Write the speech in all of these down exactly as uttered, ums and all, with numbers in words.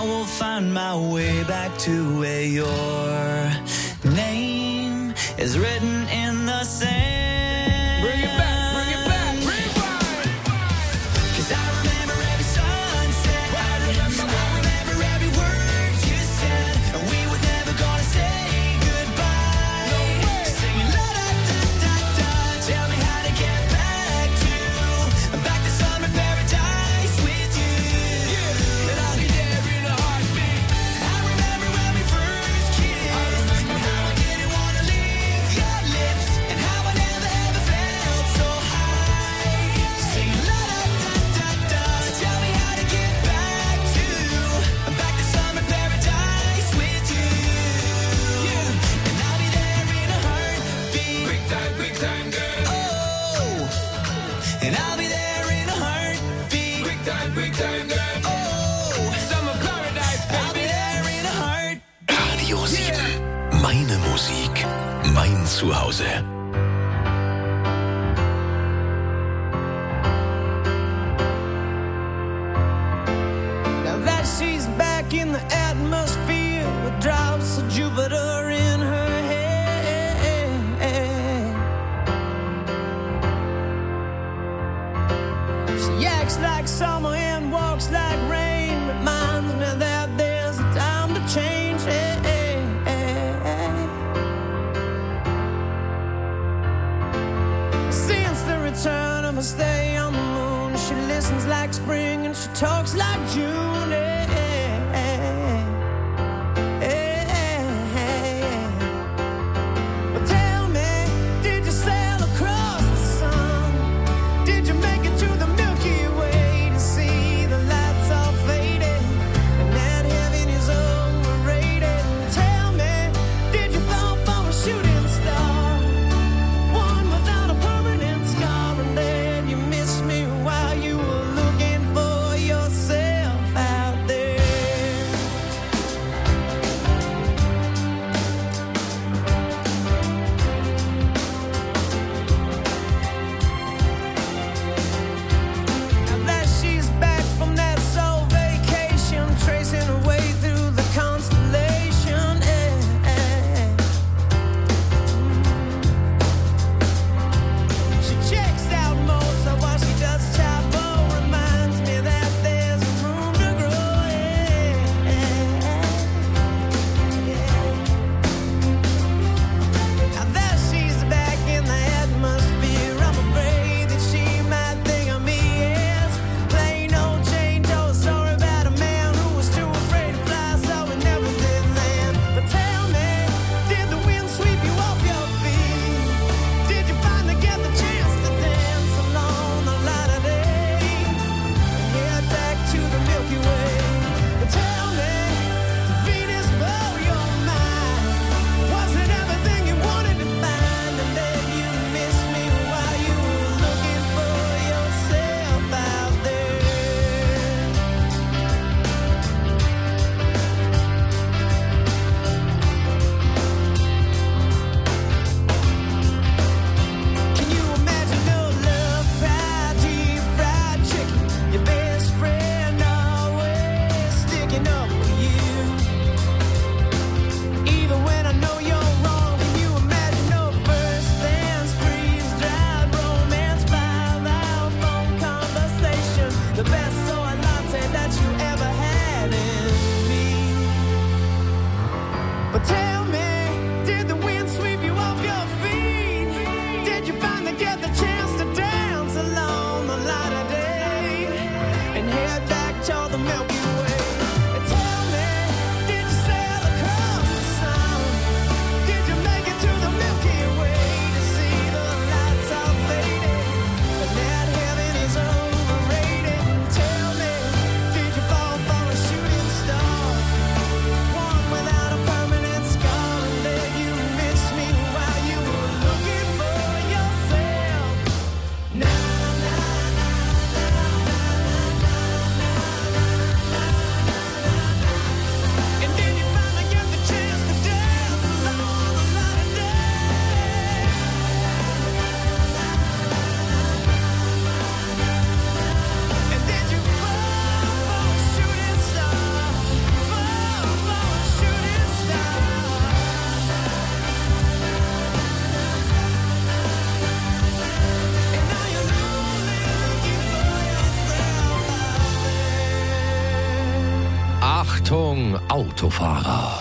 will find my way back to where your name is written in the sand. Bring it back, bring it back, rewind. 'Cause I remember every sunset, I remember, I remember every word you said, and we were never gonna say goodbye. No way. Singing la da da da da, tell me how to get back to, back to summer paradise with you. Yeah, and I'll be there in a heartbeat. I remember when we first kissed, and how I didn't wanna leave your lips, and how I never ever felt so high. Singing la da da da da, so tell me how to get back to, back to summer paradise with you. Yeah, and I'll be there in a heartbeat. Big time, big time, girl. Oh, and I'll be there in a heartbeat. Big time, big time, girl. Oh, Summer paradise, I'll be baby. there in a heartbeat. Radio sieben. Meine Musik. Mein Zuhause. Now that she's back in the atmosphere with drops of Jupiter in her head, she acts like summer and walks like rain, reminds me that there's a time to change. Since the return of her stay on the moon, she listens like spring and she talks like June. eh, eh, eh, eh. But tell me, did you sail across the sun? Did you make it to the Milky Way to see the lights all faded and that heaven is overrated? Tell me, did you fall for a shooting star? One without a permanent scar, and then you missed me while you were looking for yourself out there. Now that she's back from that soul vacation, tracing her way through the constellation. eh, eh. She checks out Mozart while she does Chapo, reminds me that there's room to grow. eh, eh, yeah. Now that she's back in the atmosphere, I'm afraid that she might think of me as plain old Jane Doe. Sorry about a man who was too afraid to fly, so we never did land. But tell me, did the wind sweep you off your feet? Did you finally get the chance to dance along the light of day and head back to the Milky Way? But tell me, did Venus blow your mind? Was it everything you wanted to find, and then you missed me while you were looking for yourself out there? Can you imagine your love pie, deep fried chicken, your best friend always sticking up for you, even when I know you're wrong? Can you imagine no first dance, freeze dried romance, five hour phone conversation, the best soy latte that you ever had in me? But tell me, did the wind sweep you off your feet? Did you finally get the chance to dance along the light of day and head back to the Milky Way? And tell me, did you sail across the sun? Did you make it to the Milky Way to see the lights all faded and that heaven is overrated? Tell me, did you fall for a shooting star? One without a permanent scar, and then you missed me while you were looking for yourself. Na na na na na na na na. Achtung, Autofahrer.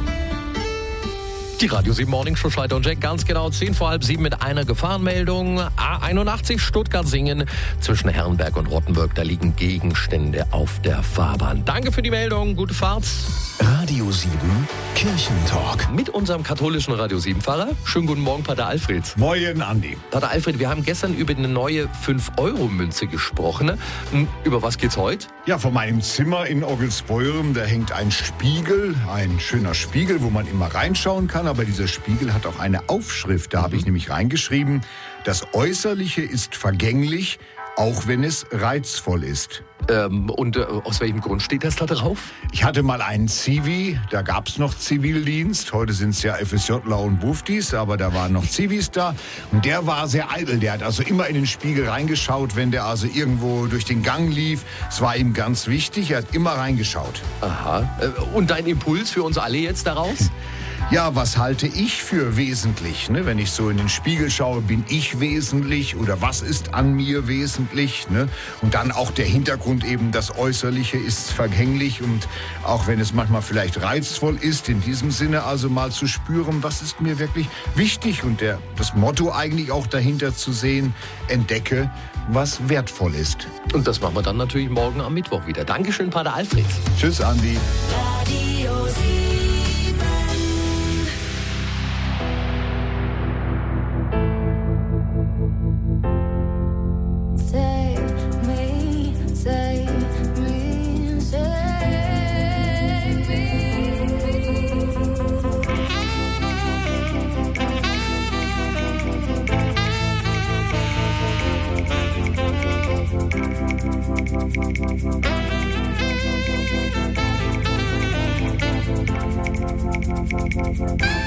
Die Radio sieben Morning Show, Schneider und Jack, ganz genau zehn vor halb sieben mit einer Gefahrenmeldung. A einundachtzig Stuttgart-Singen zwischen Herrenberg und Rottenburg. Da liegen Gegenstände auf der Fahrbahn. Danke für die Meldung, gute Fahrt. Radio sieben Kirchentalk. Mit unserem katholischen Radio sieben Pfarrer. Schönen guten Morgen, Pater Alfred. Moin, Andi. Pater Alfred, wir haben gestern über eine neue fünf Euro Münze gesprochen. Über was geht's heute? Ja, vor meinem Zimmer in Ogelsbeuren, da hängt ein Spiegel, ein schöner Spiegel, wo man immer reinschauen kann. Aber dieser Spiegel hat auch eine Aufschrift. Da habe ich nämlich reingeschrieben, das Äußerliche ist vergänglich, auch wenn es reizvoll ist. Ähm, und äh, aus welchem Grund steht das da drauf? Ich hatte mal einen Zivi, da gab es noch Zivildienst. Heute sind es ja FSJler und Buftis, aber da waren noch Zivis da. Und der war sehr eitel. Der hat also immer in den Spiegel reingeschaut, wenn der also irgendwo durch den Gang lief. Es war ihm ganz wichtig, er hat immer reingeschaut. Aha. Äh, und dein Impuls für uns alle jetzt daraus? Ja, was halte ich für wesentlich? Ne? Wenn ich so in den Spiegel schaue, bin ich wesentlich oder was ist an mir wesentlich? Ne? Und dann auch der Hintergrund eben, das Äußerliche ist vergänglich und auch wenn es manchmal vielleicht reizvoll ist, in diesem Sinne also mal zu spüren, was ist mir wirklich wichtig und der, das Motto eigentlich auch dahinter zu sehen, entdecke, was wertvoll ist. Und das machen wir dann natürlich morgen am Mittwoch wieder. Dankeschön, Pater Alfred. Tschüss, Andi. Radio sieben. Thank you.